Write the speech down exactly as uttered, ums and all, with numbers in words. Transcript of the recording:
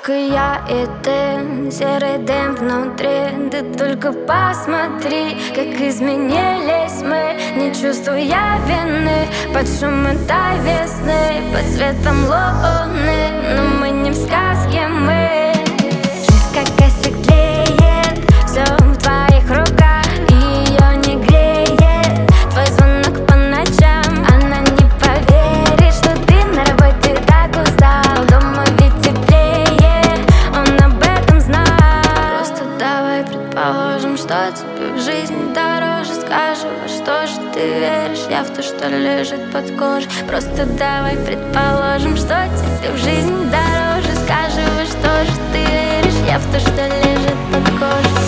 Только я и ты, серый дым внутри. Ты только посмотри, как изменились мы, не чувствуя вины, под шум этой весны, под светом луны. Но мы не в сказке, мы. Жизнь как косяк тлеет, все в твоих руках, и ее не греет твой звонок по ночам. Она не поверит, что ты на работе так устал, дома ведь теплее, он об этом знал. Просто давай предположим, что тебе в жизни дороже. Скажи, во что же ты веришь? Я в то, что лежит под кожей. Просто давай предположим, что тебе в жизни дороже. Скажи, во что же ты веришь? Я в то, что лежит под кожей.